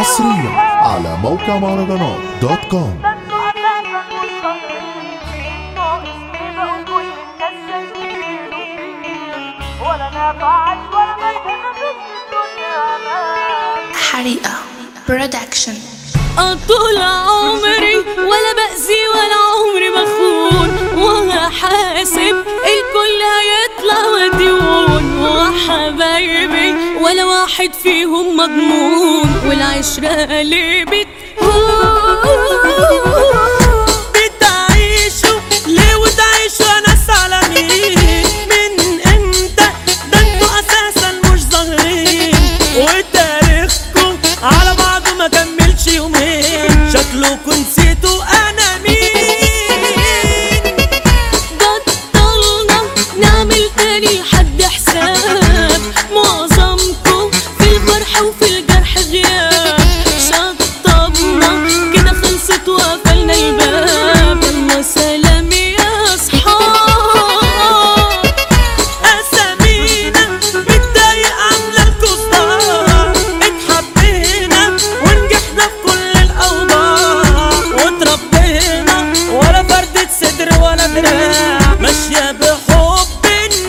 حصريا على موقع مهرجانات دوت كوم. حريقة برودكشن. طول عمري ولا بأذي ولا عمري بخون، ولا حاسب الكل هيطلع وديون، وحبايبي ولا واحد فيهم مضمون، والعشرة اللي بتعيشوا ليه وتعيشوا ناس على مين؟ من امتى ده انتوا اساسا مش ظاهرين، وتاريخكم على بعضه ما كملش يومين، شكلكوا نسيتوا انا مين. بطلنا نعمل تاني لحد حساب، معظمكم في الفرح وفي الجرح غياب، شطبنا كده خلصت وقفلنا الباب، يلا سلام يا اصحاب. اسامينا متضايق عامله الكسار، اتحبينا ونجحنا في كل الاوضاع، واتربينا ولا فردة صدر ولا دراع، ماشيه بحب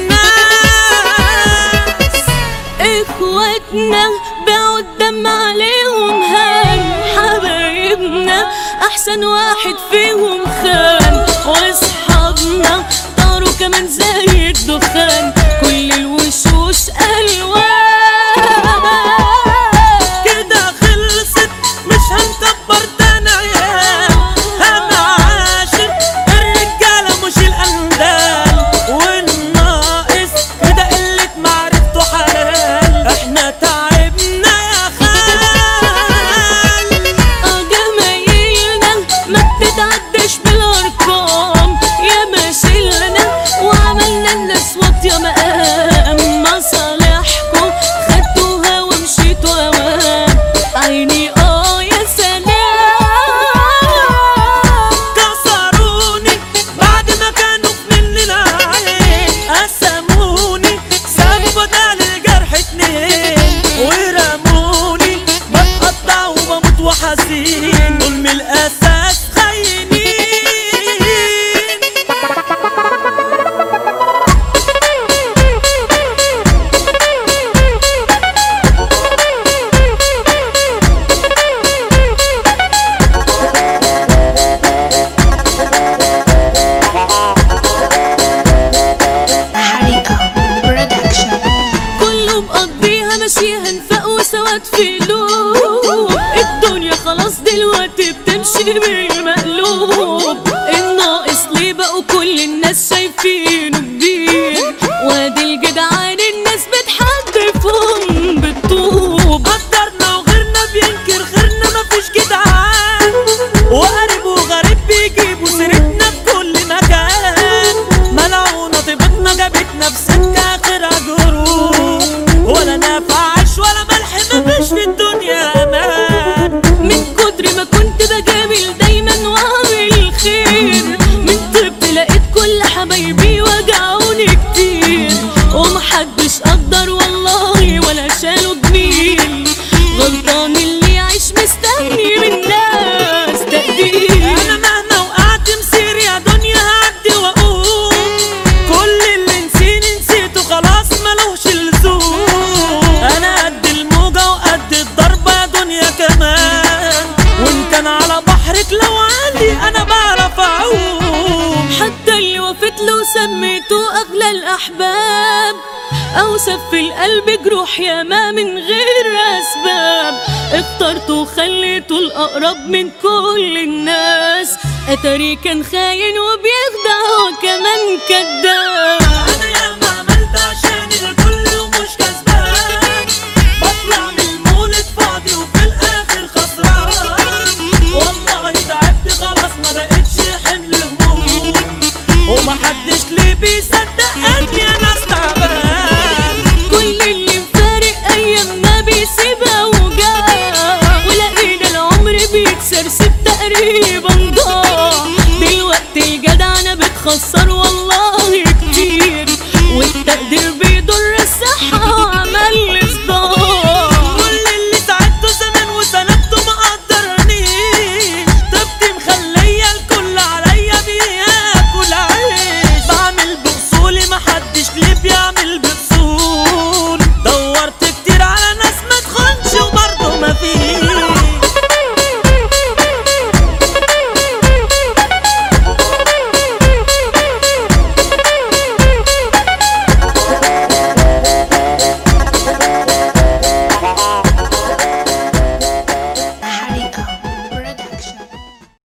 الناس. اخواتنا باعوا الدم عليهم هان، حبايبنا احسن واحد فيهم خان، واصحابنا طاروا كمان زي الدخان، كل الوشوش الوان. كده خلصت مش هنكبر تاني عيال، هنعاشر الرجاله مش الاندال، والناقص كده قلة معرفته حلال، احنا تعبنا يا خال. جمايلنا ما بتتعدش بالارقام، يا ما شلنا وعملنا الناس واطيه مقام، مصالحكم خدتوها ومشيتوا اوام، عيني يا سلام. كسروني بعد ما كانوا مننا عين، قسموني سابوا بدل الجرح اتنين، ورموني بتقطع وبموت وحزين، دول من الاساس خاينين. حريقة برودكشن. كله مقضيها ماشيها نفاق وسواد في قلوب، الدنيا خلاص دلوقتي بتمشي بالمقلوب، الناقص ليه بقوا كل الناس شايفينه كبير، وادي الجدعان الناس بتحدفهم بالطوب، قدرنا وغيرنا بينكر خيرنا مفيش جدعان، وقريب وغريب بيجيبوا سيرتنا في كل مكان، ملعونة طيبتنا جابتنا في سكة آخرها جروح، ولا نافعش ولا ملح مفيش في الدنيا أمان، من كتر ما كنت بجامل دايما وعامل خير، من طب لقيت كل حبايبي وجعوني كتير، ومحدش قدر والله ولا شالوا جميل، غلطان اللي يعيش مستني من الناس تقدير. أنا مهما وقعت مسير يا دنيا هعدي وأقوم، كل اللي نسيته خلاص ملوش لزوم، أنا قد الموجة وقد الضربة يا دنيا كمان، وإن كان على بحرك لو عندي أنا بعرف أعوم، حتى اللي وفت له سميته أغلى الأحباب، أوسف في القلب جروح ياما من غير أسباب، اخترته وخليته الأقرب من كل الناس، أتاري كان خاين وبيخدع وكمان كداب.